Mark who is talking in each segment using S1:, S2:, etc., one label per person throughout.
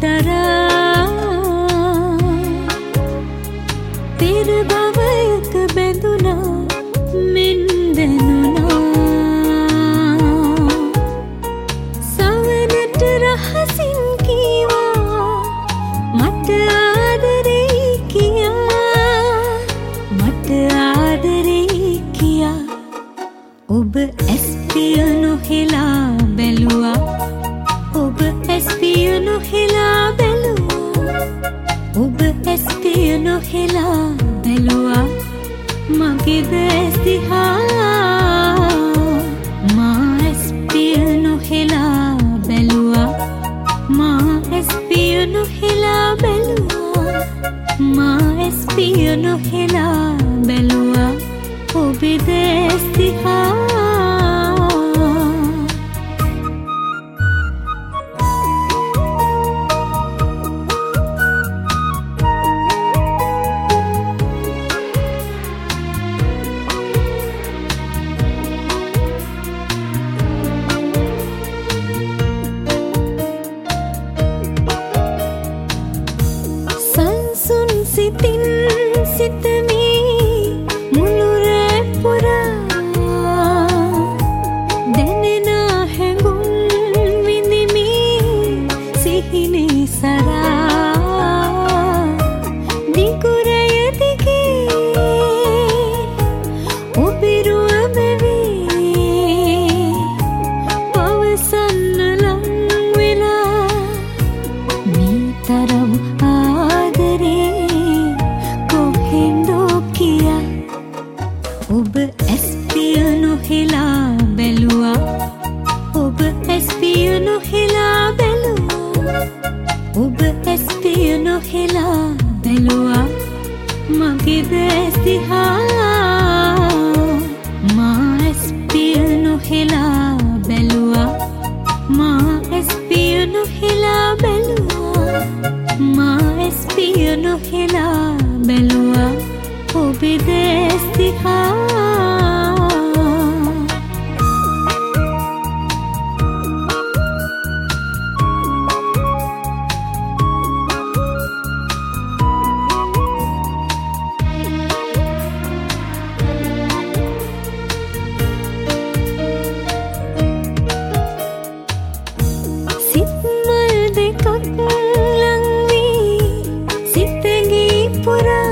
S1: දරා පෙර භවයක බැඳුනා මෙන් දැනුණා සවනට රහසින් කීවා මට ආදරේ කියා මට ආදරේ කියා ඔබ ඇස් පිය නොහෙලා බැලුවා ඔබ ඇස් පිය නොහෙලා බැලුවා ඔබ ඇස් පිය නොහෙලා බැලුවා මගේද ඇස් දිහා මා ඇස් පිය නොහෙලා බැලුවා මා ඇස් පිය නොහෙලා බැලුවා මා ඇස් පිය නොහෙලා බැලුවා ඔබේද ඇස් දිහා සිතින් සිතමි මුළු රැ පුරා දැනෙන හැඟුම් විඳිමි සිහිනේ සරා දිගුරය දිගේ ඔබිරුව බැවේ පවසන්න ලං වෙලා මේ තරම් ඔබ ඇස් පිය නොහෙලා බැලුවා ඔබ ඇස් පිය නොහෙලා බැලුවා ඔබ ඇස් පිය නොහෙලා බැලුවා මගේද ඇස් දිහා මා ඇස් පිය නොහෙලා බැලුවා මා ඇස් පිය නොහෙලා බැලුවා මා ඇස් පිය නොහෙලා බැලුවා ඔබේද ඇස් දිහා සිත්මල් දෙකක් ලං වී සිතගී පුරා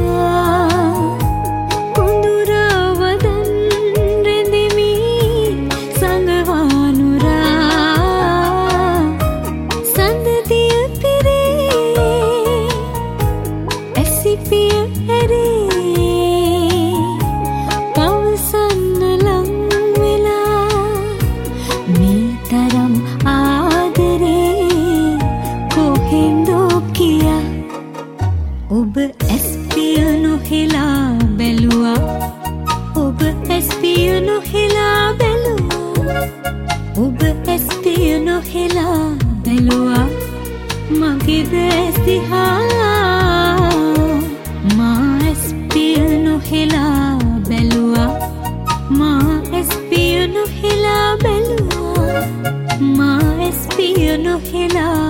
S1: පවසන්න ලං වෙලා මේ තරම් ආදරේ කොහෙන්දෝ කියා ඔබ ඇස් පිය නොහෙලා බැලුවා ඔබ ඇස් පිය නොහෙලා බැලුවා ඔබ ඇස් පිය නොහෙලා බැලුවා මගේද ඇස් දිහා මා ඇස් පිය නොහෙලා බැලුවා මා ඇස් පිය නොහෙලා බැලුවා මා ඇස් පිය නොහෙලා